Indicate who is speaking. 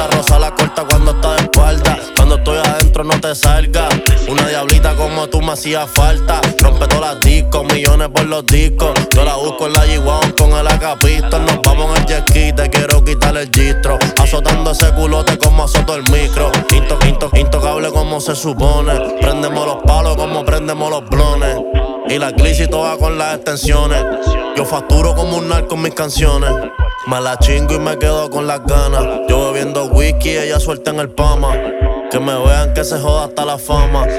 Speaker 1: La rosa la corta cuando está de espalda. Cuando estoy adentro no te salga. Una diablita como tú me hacía falta. Rompe todas las discos, millones por los discos. Yo la busco en la G1 con el AK-Pistol. Nos vamos en el jet ski, te quiero quitar el gistro. Azotando ese culote como azoto el micro. Intocable como se supone. Prendemos los palos como prendemos los blones. Y la glitch toda con las extensiones. Yo facturo como un narco en mis canciones. Me la chingo y me quedo con las ganas. Yo bebiendo whisky, ella suelta en el Pama. Que me vean que se joda hasta la fama.